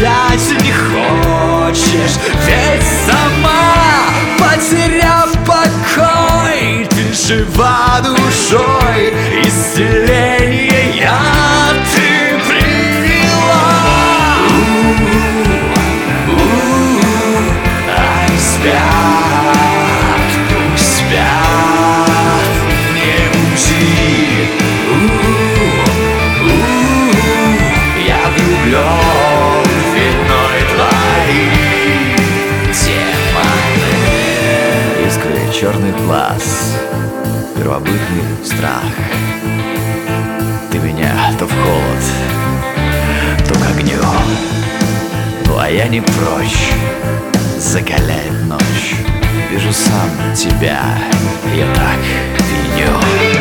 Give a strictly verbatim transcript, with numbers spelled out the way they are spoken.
прощать не хочешь, ведь сама, потеряв покой, ты жива душой, исцеление я ты приняла. У-у-у, они спят, пусть спят, не буди. У-у-у, я влюблен в виной твои демоны. Искры, черный глаз, первобытный страх. Ты меня то в холод, то к огню. Ну а я не прочь закалять ночь. Вижу сам тебя, я так виню.